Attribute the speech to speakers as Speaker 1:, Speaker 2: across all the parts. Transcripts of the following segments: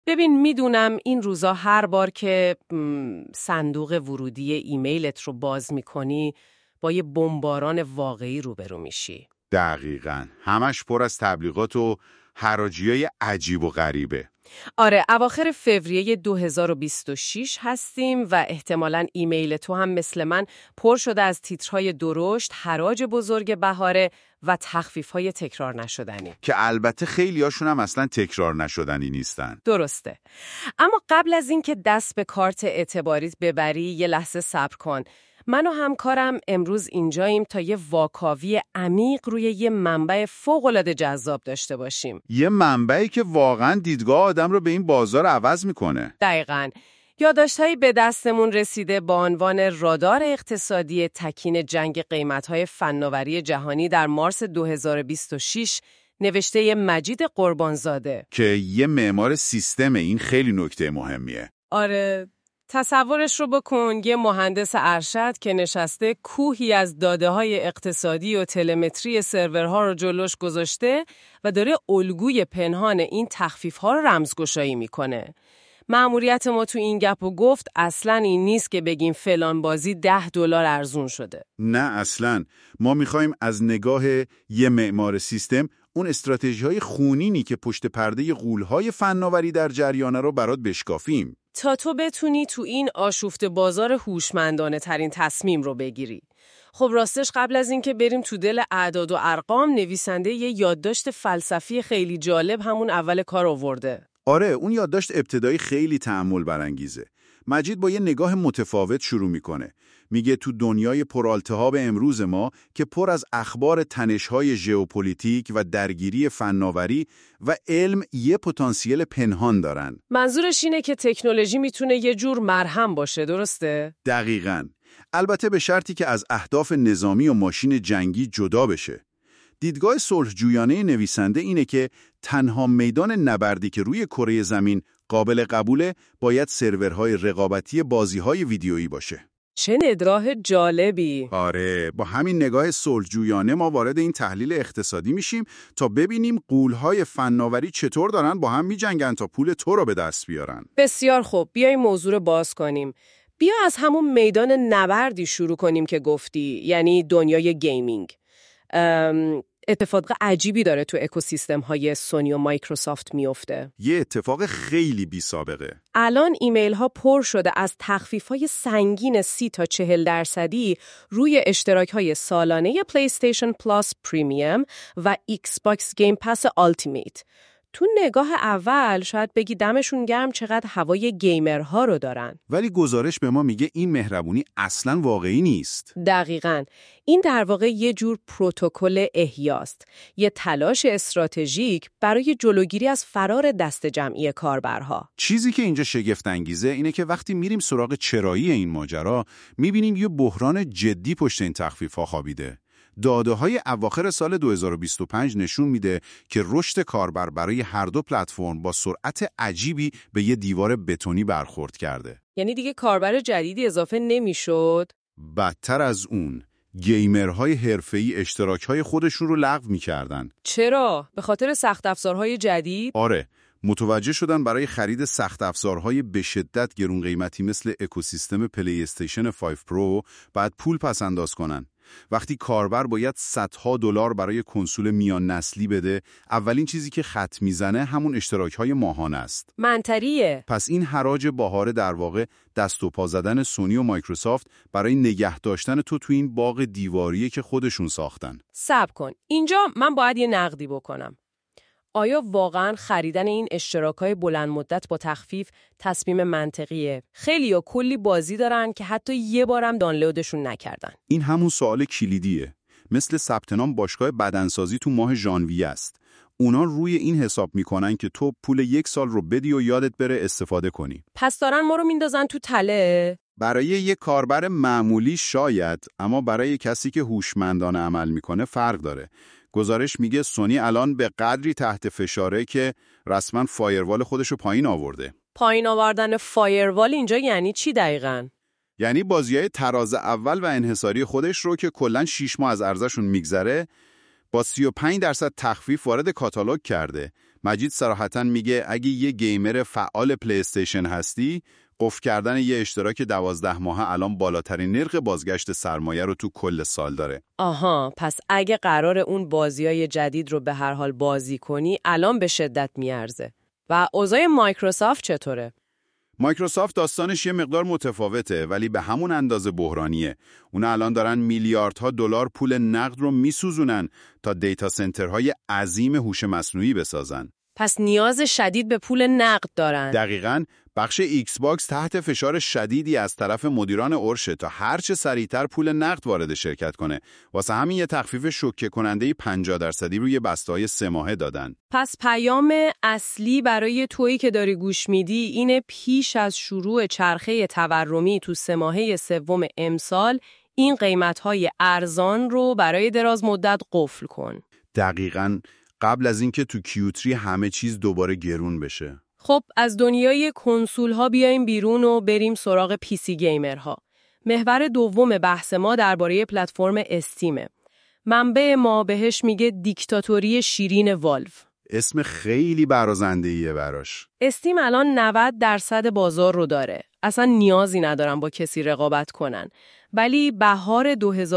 Speaker 1: ببین میدونم این روزا هر بار که صندوق ورودی ایمیلت رو باز میکنی با یه بمباران واقعی روبرو میشی.
Speaker 2: دقیقاً. همش پر از تبلیغات و حراجیای عجیب و غریبه.
Speaker 1: آره، اواخر فوریه 2026 هستیم و احتمالاً ایمیل تو هم مثل من پر شده از تیترهای درشت، حراج بزرگ بهاره و تخفیف‌های تکرار نشدنی.
Speaker 2: که البته خیلی هاشون هم اصلا تکرار نشدنی نیستن.
Speaker 1: درسته. اما قبل از این که دست به کارت اعتباریت ببری یه لحظه صبر کن. من و همکارم امروز اینجاییم تا یه واکاوی عمیق روی یه منبع فوق‌العاده جذاب داشته باشیم.
Speaker 2: یه منبعی که واقعاً دیدگاه آدم رو به این بازار عوض میکنه.
Speaker 1: دقیقاً. یادداشت‌هایی به دستمون رسیده با عنوان رادار اقتصادی تکین جنگ قیمت‌های فناوری جهانی در مارس 2026 نوشته مجید قربانزاده
Speaker 2: که یه معمار سیستم. این خیلی نکته مهمیه.
Speaker 1: آره، تصورش رو بکن یه مهندس ارشد که نشسته کوهی از داده‌های اقتصادی و تلمتری سرورها رو جلوش گذاشته و داره الگوی پنهان این تخفیف‌ها رو رمزگشایی میکنه. مأموریت ما تو این گپ و گفت اصلاً این نیست که بگیم فلان بازی $10 ارزون شده.
Speaker 2: نه اصلاً. ما میخوایم از نگاه یه معمار سیستم اون استراتژی‌های خونینی که پشت پرده غول‌های فناوری در جریانه رو برات بشکافیم.
Speaker 1: تا تو بتونی تو این آشفته بازار هوشمندانه ترین تصمیم رو بگیری. خب راستش قبل از این که بریم تو دل اعداد و ارقام، نویسنده یه یادداشت فلسفی خیلی جالب همون اول کار آورده.
Speaker 2: آره، اون یادداشت ابتدایی خیلی تأمل برانگیزه. مجید با یه نگاه متفاوت شروع میکنه. میگه تو دنیای پرالتهاب امروز ما که پر از اخبار تنش‌های ژئوپلیتیک و درگیری فناوری و علم یه پتانسیل پنهان دارن.
Speaker 1: منظورش اینه که تکنولوژی میتونه یه جور مرهم باشه، درسته؟
Speaker 2: دقیقاً. البته به شرطی که از اهداف نظامی و ماشین جنگی جدا بشه. دیدگاه صلحجویانه نویسنده اینه که تنها میدان نبردی که روی کره زمین قابل قبوله باید سرورهای رقابتی بازی‌های ویدیویی باشه.
Speaker 1: چه ندراه جالبی!
Speaker 2: آره، با همین نگاه صلحجویانه ما وارد این تحلیل اقتصادی میشیم تا ببینیم غول‌های فناوری چطور دارن با هم میجنگن تا پول تو رو به دست بیارن.
Speaker 1: بسیار خوب، بیایم موضوع رو باز کنیم. بیا از همون میدان نبردی شروع کنیم که گفتی، یعنی دنیای گیمینگ. اتفاق عجیبی داره تو اکوسیستم‌های سونی و مایکروسافت میفته.
Speaker 2: یه اتفاق خیلی بی سابقه.
Speaker 1: الان ایمیل ها پر شده از تخفیف‌های سنگین 30 تا 40% روی اشتراک‌های سالانه پلی استیشن پلاس پریمیوم و ایکس باکس گیم پس آلتیمیت. تو نگاه اول شاید بگی دمشون گرم چقدر هوای گیمرها رو دارن.
Speaker 2: ولی گزارش به ما میگه این مهربونی اصلاً واقعی نیست.
Speaker 1: دقیقاً. این در واقع یه جور پروتکل احیاست. یه تلاش استراتژیک برای جلوگیری از فرار دست جمعی کاربرها.
Speaker 2: چیزی که اینجا شگفت انگیزه اینه که وقتی میریم سراغ چرایی این ماجرا، میبینیم یه بحران جدی پشت این تخفیف‌ها خوابیده. داده‌های اواخر سال 2025 نشون میده که رشد کاربر برای هر دو پلتفرم با سرعت عجیبی به یه دیوار بتونی برخورد کرده.
Speaker 1: یعنی دیگه کاربر جدیدی اضافه نمیشد؟
Speaker 2: بدتر از اون، گیمرهای حرفه‌ای اشتراک‌های خودشون رو لغو می‌کردن.
Speaker 1: چرا؟ به خاطر سخت افزارهای جدید؟
Speaker 2: آره، متوجه شدن برای خرید سخت افزارهای به شدت گرون قیمتی مثل اکوسیستم پلی استیشن 5 پرو بعد پول پس انداز کنن. وقتی کاربر باید صدها دلار برای کنسول میان نسلی بده، اولین چیزی که خط میزنه همون اشتراک‌های ماهانه است.
Speaker 1: منطقیه.
Speaker 2: پس این حراج بهاره در واقع دست و پا زدن سونی و مایکروسافت برای نگه داشتن تو این باغ دیواریه که خودشون ساختن.
Speaker 1: صبر کن. اینجا من باید یه نقدی بکنم. آیا واقعاً خریدن این اشتراک‌های بلند مدت با تخفیف تصمیم منطقیه؟ خیلی‌ها کلی بازی دارن که حتی یه بارم دانلودشون نکردن.
Speaker 2: این همون سوال کلیدیه. مثل ثبت نام باشگاه بدنسازی تو ماه ژانویه است. اونا روی این حساب میکنن که تو پول 1 سال رو بدی و یادت بره استفاده کنی.
Speaker 1: پس دارن ما رو میندازن تو تله؟
Speaker 2: برای یه کاربر معمولی شاید، اما برای کسی که هوشمندانه عمل میکنه فرق داره. گزارش میگه سونی الان به قدری تحت فشاره که رسما فایروال خودشو پایین آورده.
Speaker 1: پایین آوردن فایروال اینجا یعنی چی دقیقاً؟
Speaker 2: یعنی بازیای تراز اول و انحصاری خودش رو که کلاً 6 ماه از ارزششون میگذره با 35% تخفیف وارد کاتالوگ کرده. مجید صراحتاً میگه اگه یه گیمر فعال پلی استیشن هستی، قفل کردن یه اشتراک 12 ماهه الان بالاترین نرخ بازگشت سرمایه رو تو کل سال داره.
Speaker 1: آها، پس اگه قرار اون بازیای جدید رو به هر حال بازی کنی، الان به شدت میارزه. و اوضاع مایکروسافت چطوره؟
Speaker 2: مایکروسافت داستانش یه مقدار متفاوته، ولی به همون اندازه بحرانیه. اونا الان دارن میلیاردها دلار پول نقد رو میسوزونن تا دیتا سنترهای عظیم هوش مصنوعی بسازن.
Speaker 1: پس نیاز شدید به پول نقد دارن.
Speaker 2: دقیقاً. بخش ایکس باکس تحت فشار شدیدی از طرف مدیران ارشه تا هرچه سریعتر پول نقد وارد شرکت کنه. واسه همین یه تخفیف شوکه کننده 50% روی بسته‌های 3 ماهه دادن.
Speaker 1: پس پیام اصلی برای تویی که داری گوش میدی اینه پیش از شروع چرخه تورمی تو 3 ماهه سوم امسال این قیمت‌های ارزان رو برای دراز مدت قفل کن.
Speaker 2: دقیقاً، قبل از اینکه تو کیوتری همه چیز دوباره گرون بشه.
Speaker 1: خب از دنیای کنسول ها بیایم بیرون و بریم سراغ پی سی گیمر ها. محور دوم بحث ما درباره پلتفرم استیمه. منبع ما بهش میگه دیکتاتوری شیرین والو.
Speaker 2: اسم خیلی برازنده‌ایه براش.
Speaker 1: استیم الان 90% بازار رو داره. اصلا نیازی ندارن با کسی رقابت کنن. ولی بهار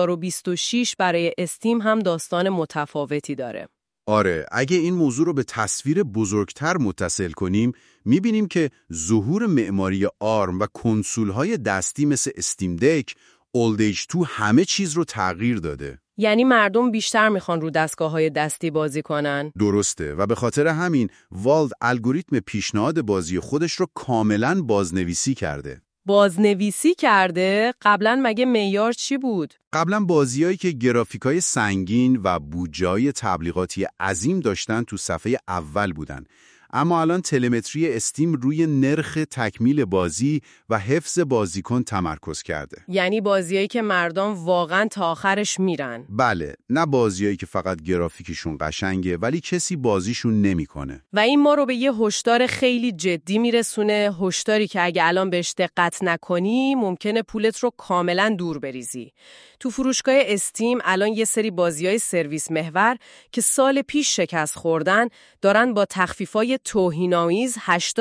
Speaker 1: 2026 برای استیم هم داستان متفاوتی داره.
Speaker 2: آره، اگه این موضوع رو به تصویر بزرگتر متصل کنیم، میبینیم که ظهور معماری آرم و کنسول‌های دستی مثل استیم دک، اولد ایج 2 همه چیز رو تغییر داده.
Speaker 1: یعنی مردم بیشتر میخوان رو دستگاه‌های دستی بازی کنن؟
Speaker 2: درسته، و به خاطر همین والد الگوریتم پیشنهاد بازی خودش رو کاملاً بازنویسی کرده.
Speaker 1: بازنویسی کرده؟ قبلا مگه معیار چی بود؟
Speaker 2: قبلا بازیایی که گرافیکای سنگین و بودجه‌های تبلیغاتی عظیم داشتن تو صفحه اول بودن. اما الان تلمتری استیم روی نرخ تکمیل بازی و حفظ بازیکن تمرکز کرده.
Speaker 1: یعنی بازیایی که مردم واقعا تا آخرش میرن.
Speaker 2: بله، نه بازیایی که فقط گرافیکشون قشنگه ولی کسی بازیشون نمیکنه.
Speaker 1: و این ما رو به یه هشدار خیلی جدی میرسونه، هشداری که اگه الان بهش دقت نکنی ممکنه پولت رو کاملا دور بریزی. تو فروشگاه استیم الان یه سری بازیای سرویس محور که سال پیش شکست خوردن دارن با تخفیفای توهین‌آمیز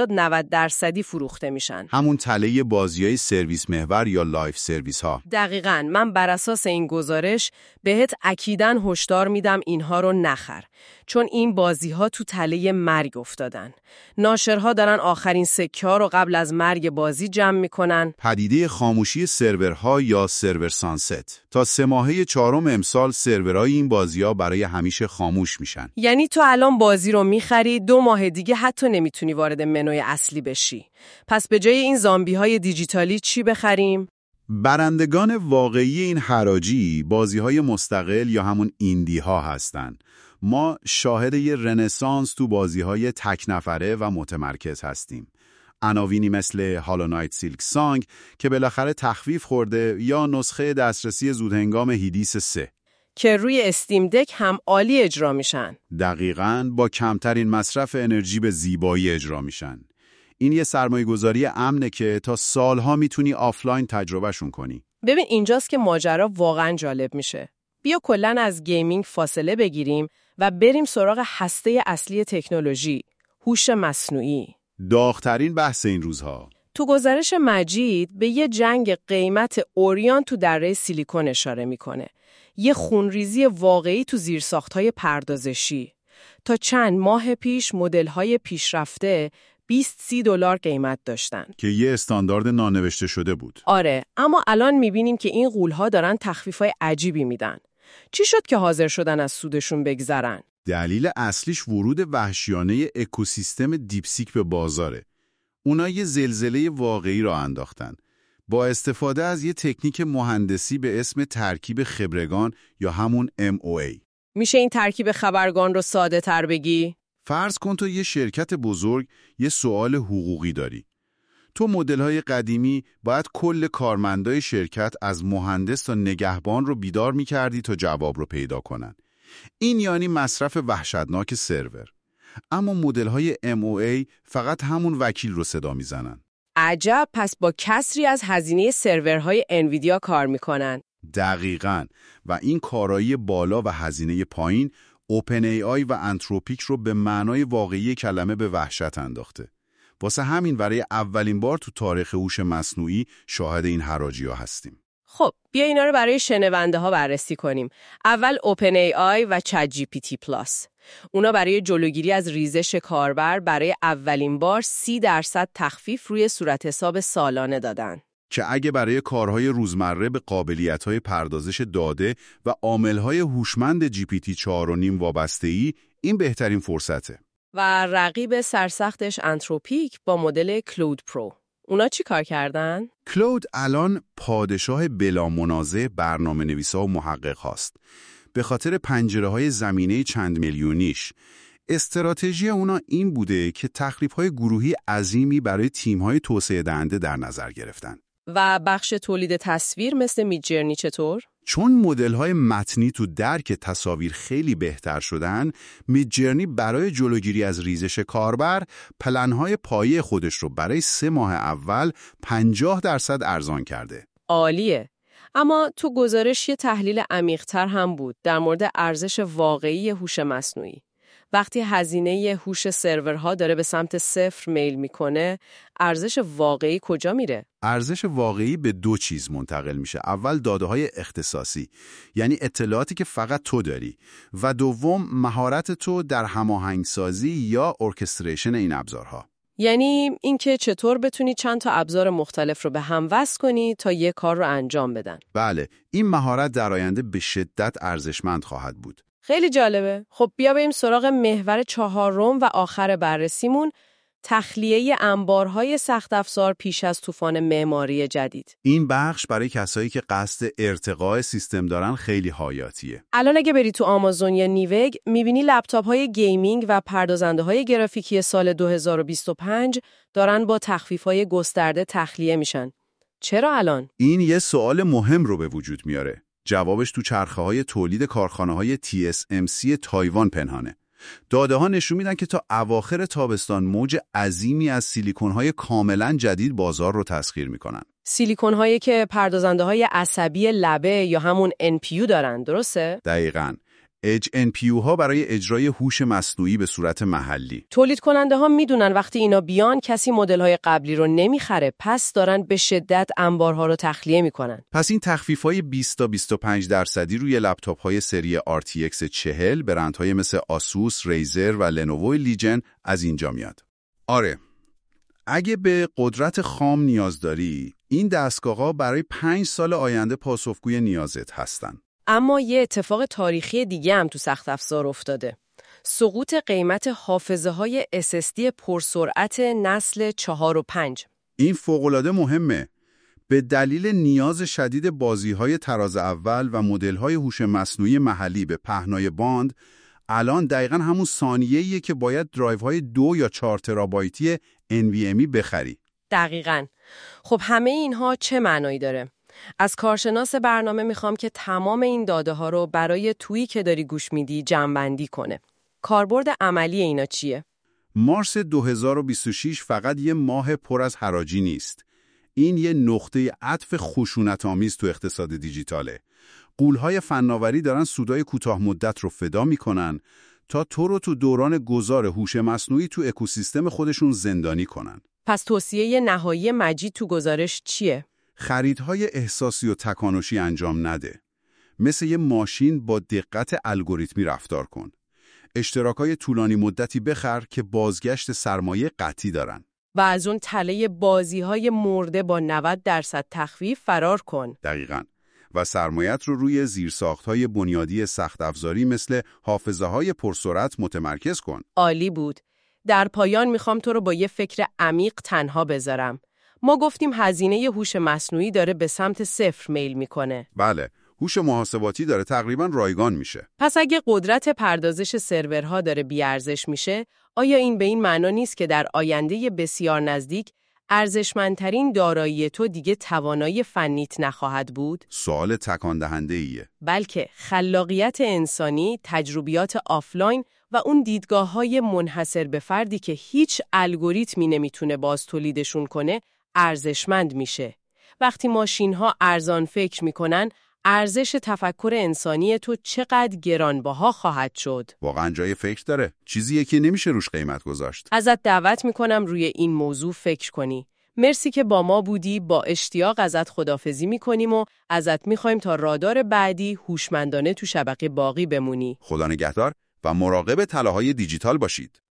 Speaker 1: 80-90% فروخته میشن.
Speaker 2: همون تله بازیای سرویس محور یا لایف سرویس ها.
Speaker 1: دقیقاً. من بر اساس این گزارش بهت اکیداً هشدار میدم اینها رو نخر. چون این بازی‌ها تو تله مرگ افتادن. ناشرها دارن آخرین سکه‌ها رو قبل از مرگ بازی جمع میکنن.
Speaker 2: پدیده خاموشی سرورها یا سرور سانست. تا 3 ماهه 4 امسال سرورهای این بازی‌ها برای همیشه خاموش میشن.
Speaker 1: یعنی تو الان بازی رو میخری 2 ماه دیگه حتی نمیتونی وارد منوی اصلی بشی. پس به جای این زامبی‌های دیجیتالی چی بخریم؟
Speaker 2: برندگان واقعی این حراجی بازی‌های مستقل یا همون ایندی ها هستن. ما شاهد یه رنسانس تو بازی‌های تک نفره و متمرکز هستیم. عناوینی مثل هالو نایت سیلک سانگ که بالاخره تخفیف خورده یا نسخه دسترسی زودهنگام هیدیس 3
Speaker 1: که روی استیم دک هم عالی اجرا میشن.
Speaker 2: دقیقاً با کمترین مصرف انرژی به زیبایی اجرا میشن. این یه سرمایه‌گذاری امنه که تا سالها میتونی آفلاین تجربهشون کنی.
Speaker 1: ببین اینجاست که ماجرا واقعا جالب میشه. بیا کلاً از گیمینگ فاصله بگیریم و بریم سراغ هسته اصلی تکنولوژی، هوش مصنوعی.
Speaker 2: داغ‌ترین بحث این روزها.
Speaker 1: تو گزارش مجید به یه جنگ قیمت اوریان تو دره سیلیکون اشاره میکنه. یه خونریزی واقعی تو زیرساخت‌های پردازشی. تا چند ماه پیش مدل‌های پیشرفته 20-30 دلار قیمت داشتن
Speaker 2: که یه استاندارد نانوشته شده بود.
Speaker 1: آره، اما الان میبینیم که این غول‌ها دارن تخفیف‌های عجیبی میدن. چی شد که حاضر شدن از سودشون بگذرن؟
Speaker 2: دلیل اصلیش ورود وحشیانه اکوسیستم دیپسیک به بازاره. اونا یه زلزله واقعی را انداختن. با استفاده از یه تکنیک مهندسی به اسم ترکیب خبرگان یا همون MOA.
Speaker 1: میشه این ترکیب خبرگان رو ساده تر بگی؟
Speaker 2: فرض کن تو یه شرکت بزرگ یه سوال حقوقی داری. تو مدل‌های قدیمی باید کل کارمندای شرکت از مهندس تا نگهبان رو بیدار می‌کردی تا جواب رو پیدا کنن. این یعنی مصرف وحشتناک سرور. اما مدل‌های MOA فقط همون وکیل رو صدا میزنن.
Speaker 1: عجب، پس با کسری از هزینه سرورهای انویدیا کار میکنن.
Speaker 2: دقیقاً. و این کارایی بالا و هزینه پایین اوپن ای آی و انتروپیک رو به معنای واقعی کلمه به وحشت انداخته. واسه همین برای اولین بار تو تاریخ هوش مصنوعی شاهد این حراجی‌ها هستیم.
Speaker 1: خب بیا اینا رو برای شنونده ها بررسی کنیم. اول اوپن ای آی و چت جی پی تی پلاس. اونا برای جلوگیری از ریزش کاربر برای اولین بار 30% تخفیف روی صورت حساب سالانه دادن.
Speaker 2: که اگه برای کارهای روزمره به قابلیت‌های پردازش داده و عامل‌های هوشمند جی پی تی 4.5 وابسته‌ای، این بهترین فرصته.
Speaker 1: و رقیب سرسختش انتروپیک با مدل کلود پرو. اونا چی کار کردن؟
Speaker 2: کلود الان پادشاه بلا منازع برنامه نویسا و محقق هاست. به خاطر پنجره‌های زمینه چند میلیونیش، استراتژی اونا این بوده که تخریب‌های گروهی عظیمی برای تیم‌های توسعه دهنده در نظر گرفتن.
Speaker 1: و بخش تولید تصویر مثل میدجرنی چطور؟
Speaker 2: چون مدل‌های متنی تو درک تصاویر خیلی بهتر شدن، میدجرنی برای جلوگیری از ریزش کاربر، پلن‌های پایه خودش رو برای 3 ماه اول 50% ارزان کرده.
Speaker 1: عالیه. اما تو گزارش یه تحلیل عمیق‌تر هم بود در مورد ارزش واقعی هوش مصنوعی. وقتی هزینه هوش سرورها داره به سمت 0 میل میکنه، ارزش واقعی کجا میره؟
Speaker 2: ارزش واقعی به 2 چیز منتقل میشه. اول داده‌های اختصاصی، یعنی اطلاعاتی که فقط تو داری، و دوم مهارت تو در هماهنگسازی یا ارکستریشن این ابزارها.
Speaker 1: یعنی اینکه چطور بتونی چند تا ابزار مختلف رو به هم وصل کنی تا یه کار رو انجام بدن.
Speaker 2: بله، این مهارت در آینده به شدت ارزشمند خواهد بود.
Speaker 1: خیلی جالبه. خب بیا بریم سراغ محور 4 و آخر بررسیمون، تخلیه انبارهای سخت افزار پیش از طوفان معماری جدید.
Speaker 2: این بخش برای کسایی که قصد ارتقاء سیستم دارن خیلی حیاتیه.
Speaker 1: الان اگه بری تو آمازون یا نیوگ میبینی لپتاپ‌های گیمینگ و پردازنده‌های گرافیکی سال 2025 دارن با تخفیف‌های گسترده تخلیه میشن. چرا الان؟
Speaker 2: این یه سوال مهم رو به وجود میاره. جوابش تو چرخه‌های تولید کارخانه‌های TSMC تایوان پنهانه. داده‌ها نشون میدن که تا اواخر تابستان موج عظیمی از سیلیکون‌های کاملاً جدید بازار رو تسخیر میکنن.
Speaker 1: سیلیکون‌هایی که پردازنده‌های عصبی لبه یا همون NPU دارن، درسته؟
Speaker 2: دقیقاً. Edge NPU ها برای اجرای هوش مصنوعی به صورت محلی.
Speaker 1: تولید کننده ها میدونن وقتی اینا بیان کسی مدل های قبلی رو نمیخره، پس دارن به شدت انبارها رو تخلیه میکنن.
Speaker 2: پس این تخفیف های 20 تا 25% روی لپتاپ های سری RTX 40 برندهای مثل آسوس، ریزر و لنوو لیجن از اینجا میاد. آره. اگه به قدرت خام نیاز داری، این دستگاه‌ها برای 5 سال آینده پاسخگوی نیازت هستن.
Speaker 1: اما یه اتفاق تاریخی دیگه هم تو سخت افزار افتاده. سقوط قیمت حافظه‌های SSD پرسرعت نسل 4 و 5.
Speaker 2: این فوق‌العاده مهمه. به دلیل نیاز شدید بازی‌های طراز اول و مدل‌های هوش مصنوعی محلی به پهنای باند، الان دقیقاً همون ثانیه‌ایه که باید درایوهای 2 یا 4 ترابایتی NVMe بخری.
Speaker 1: دقیقاً. خب همه اینها چه معنایی داره؟ از کارشناس برنامه میخوام که تمام این داده ها رو برای تویی که داری گوش میدی جمع‌بندی کنه. کاربرد عملی اینا چیه؟
Speaker 2: مارس 2026 فقط یه ماه پر از حراجی نیست. این یه نقطه عطف خشونت‌آمیز تو اقتصاد دیجیتاله. غول‌های فناوری دارن سودای کوتاه مدت رو فدا میکنن تا تو رو تو دوران گذار هوش مصنوعی تو اکوسیستم خودشون زندانی کنن.
Speaker 1: پس توصیه نهایی مجید تو گزارش چیه؟
Speaker 2: خریدهای احساسی و تکانشی انجام نده. مثل یه ماشین با دقت الگوریتمی رفتار کن. اشتراکای طولانی مدتی بخر که بازگشت سرمایه قطعی دارن.
Speaker 1: و از اون تله بازی‌های مرده با 90% تخفیف فرار کن.
Speaker 2: دقیقاً. و سرمایت رو روی زیرساخت‌های بنیادی سخت افزاری مثل حافظه‌های پرسرعت متمرکز کن.
Speaker 1: عالی بود. در پایان میخوام تو رو با یه فکر عمیق تنها بذارم. ما گفتیم هزینه هوش مصنوعی داره به سمت 0 میل میکنه.
Speaker 2: بله، هوش محاسباتی داره تقریباً رایگان میشه.
Speaker 1: پس اگه قدرت پردازش سرورها داره بی‌ارزش میشه، آیا این به این معنا نیست که در آینده بسیار نزدیک ارزشمندترین دارایی تو دیگه توانایی فنیت نخواهد بود؟
Speaker 2: سوال تکان دهنده ایه.
Speaker 1: بلکه خلاقیت انسانی، تجربیات آفلاین و اون دیدگاه‌های منحصر به فردی که هیچ الگوریتمی نمیتونه باز تولیدشون کنه ارزشمند میشه. وقتی ماشین‌ها ارزان فکر میکنن، ارزش تفکر انسانی تو چقدر گرانبها خواهد شد.
Speaker 2: واقعا جای فکر داره. چیزیه که نمیشه روش قیمت گذاشت.
Speaker 1: ازت دعوت میکنم روی این موضوع فکر کنی. مرسی که با ما بودی. با اشتیاق ازت خداحافظی میکنیم و ازت میخوایم تا رادار بعدی هوشمندانه تو شبکه باقی بمونی.
Speaker 2: خدا نگهدار و مراقب تلاهای دیجیتال باشید.